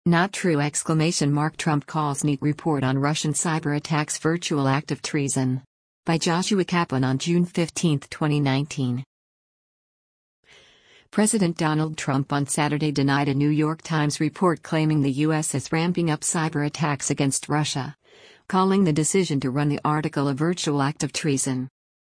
Not true! Trump calls NEAT report on Russian cyber attacks virtual act of treason. By Joshua Kaplan on June 15, 2019. President Donald Trump on Saturday denied a New York Times report claiming the U.S. is ramping up cyber attacks against Russia, calling the decision to run the article a virtual act of treason.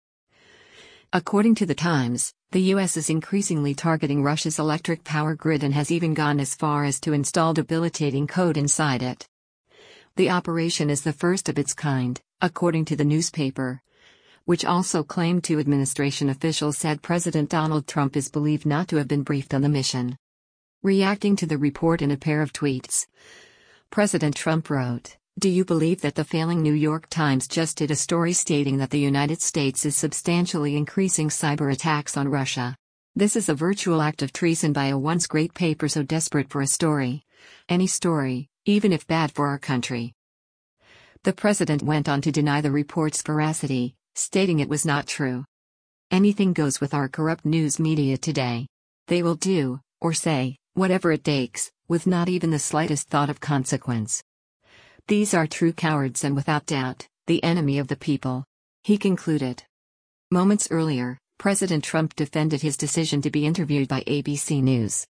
According to the Times, the U.S. is increasingly targeting Russia's electric power grid and has even gone as far as to install debilitating code inside it. The operation is the first of its kind, according to the newspaper, which also claimed two administration officials said President Donald Trump is believed not to have been briefed on the mission. Reacting to the report in a pair of tweets, President Trump wrote, "Do you believe that the failing New York Times just did a story stating that the United States is substantially increasing cyber attacks on Russia? This is a virtual act of treason by a once great paper so desperate for a story. Any story, even if bad for our country." The president went on to deny the report's veracity, stating it was not true. "Anything goes with our corrupt news media today. They will do, or say, whatever it takes, with not even the slightest thought of consequence. These are true cowards and without doubt, the enemy of the people," he concluded. Moments earlier, President Trump defended his decision to be interviewed by ABC News.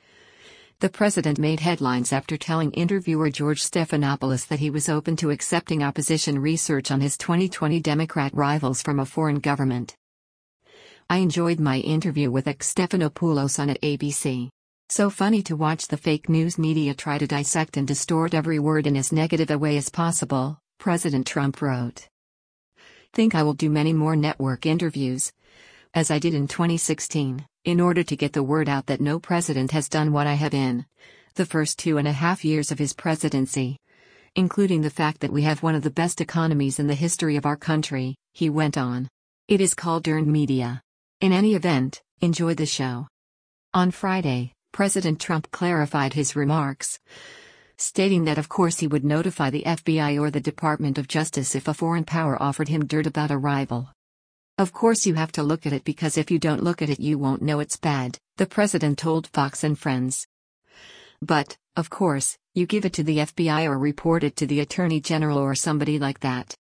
The president made headlines after telling interviewer George Stephanopoulos that he was open to accepting opposition research on his 2020 Democrat rivals from a foreign government. "I enjoyed my interview with Stephanopoulos on at ABC. So funny to watch the fake news media try to dissect and distort every word in as negative a way as possible," President Trump wrote. "Think I will do many more network interviews, as I did in 2016, in order to get the word out that no president has done what I have in the first 2.5 years of his presidency, including the fact that we have one of the best economies in the history of our country," he went on. It is called earned media. In any event, enjoy the show. On Friday, President Trump clarified his remarks, stating that of course he would notify the FBI or the Department of Justice if a foreign power offered him dirt about a rival. "Of course you have to look at it because if you don't look at it you won't know it's bad," the president told Fox and Friends. "But, of course, you give it to the FBI or report it to the Attorney General or somebody like that.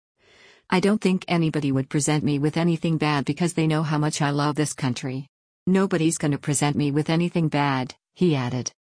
I don't think anybody would present me with anything bad because they know how much I love this country. Nobody's gonna present me with anything bad," he added.